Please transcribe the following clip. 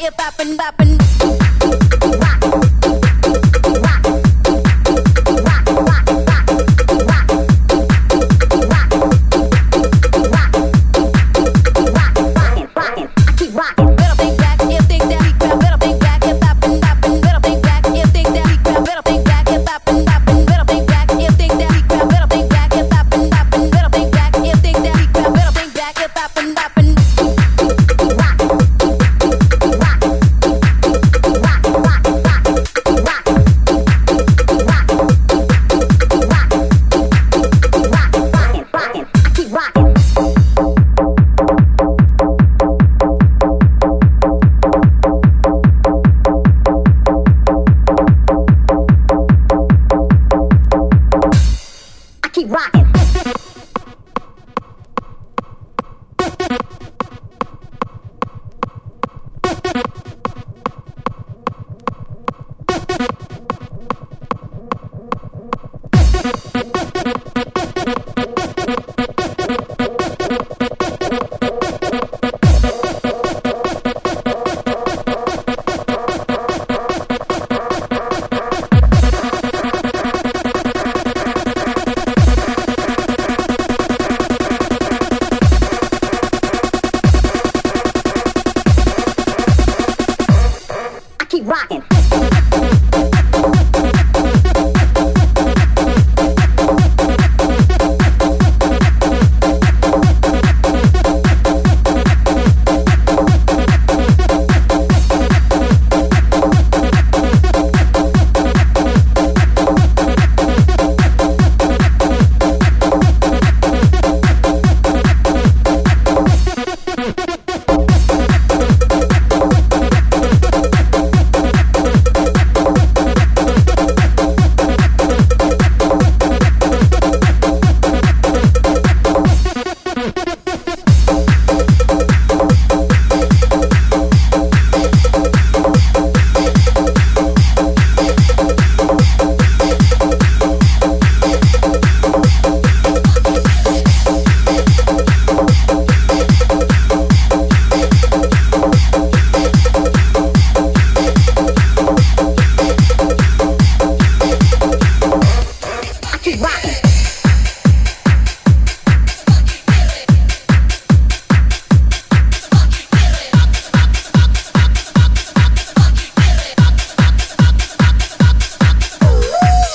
it poppin', poppin'. Rock, rock, rock, rock, rock, rock, rock, rock, rockin', keep rockin'. Little big black, you think that we grab. Little big black, you poppin', poppin'. Little big black, you think that we grab. Little big black, you poppin', poppin'. Little big black, you think that we grab. Little big black, you poppin', poppin'. Little big black, you think that we grab. Little big black, you poppin', poppin'. Rock, rock, rock, rock, rock, rock, rock, rock, rockin', rockin', keep rockin'. I keep rocking. I keep rocking.